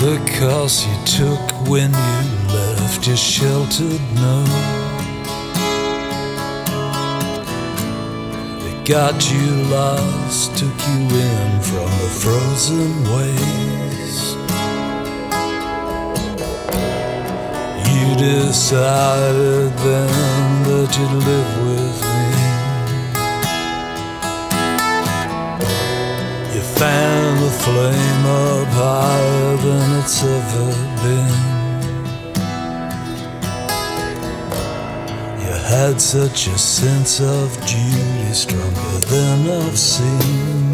the course you took when you left your sheltered note. It got you lost, took you in from the frozen waste. You decided then that you'd live with me. You fanned the flame up higher than it's ever been. You had such a sense of duty, stronger than I've seen.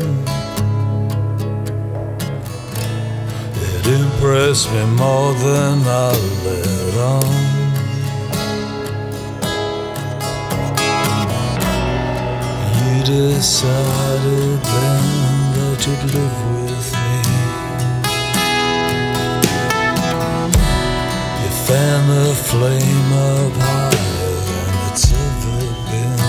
It impressed me more than I let on. You decided then that you'd live with me. You fanned the flame up higher than it's ever been.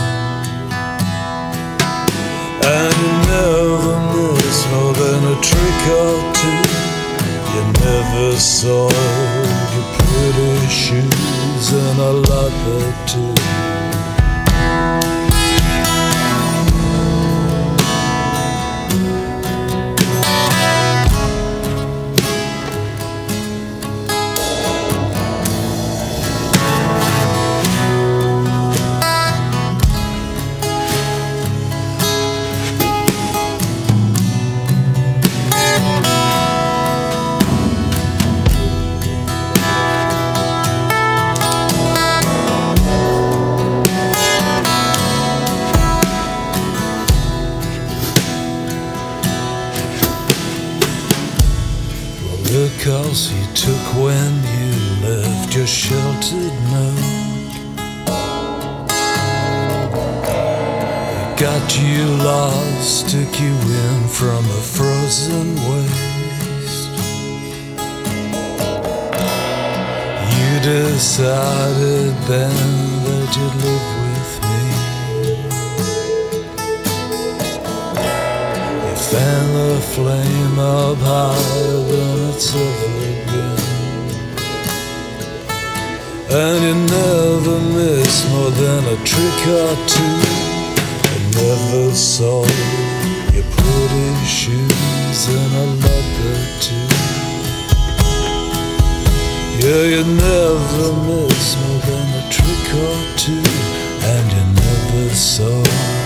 And you never missed more than a trick or two. You never saw your pretty shoes, and I like that too. The course you took when you left your sheltered note. It got you lost, took you in from a frozen waste. You decided then that you'd live with me. You fanned the flame up higher than it's ever been. And you never missed more than a trick or two. I never saw your pretty shoes, and I loved her too. Yeah, you never missed more than a trick or two, and you never saw